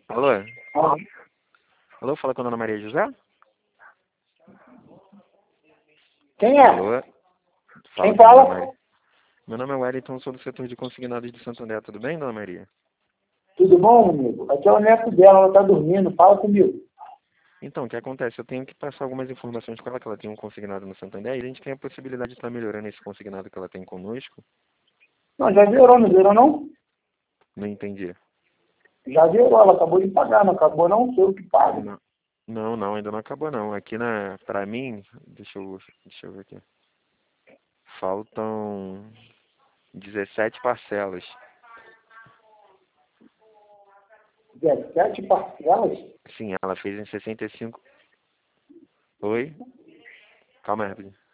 Alô? Ah, Alô, fala com a dona Maria José? quem é? Alô? Fala Quem com a dona fala? Maria. Meu nome é Wellington, sou do setor de consignados de Santo André. Tudo bem, dona Maria? Tudo bom, amigo? Aqui é o neto dela, ela tá dormindo. Fala comigo. Então, o que acontece? Eu tenho que passar algumas informações com ela, que ela tem um consignado no Santo André, e a gente tem a possibilidade de estar melhorando esse consignado que ela tem conosco. Não, já zerou, não zerou não? Não entendi. Já zerou, ela acabou de pagar, não acabou não, sou eu que pago. Não, não, ainda não acabou não. Aqui pra mim, deixa eu ver aqui. Faltam 17 parcelas. 17 parcelas? Sim, ela fez em 65. Oi? Calma aí, rapidinho.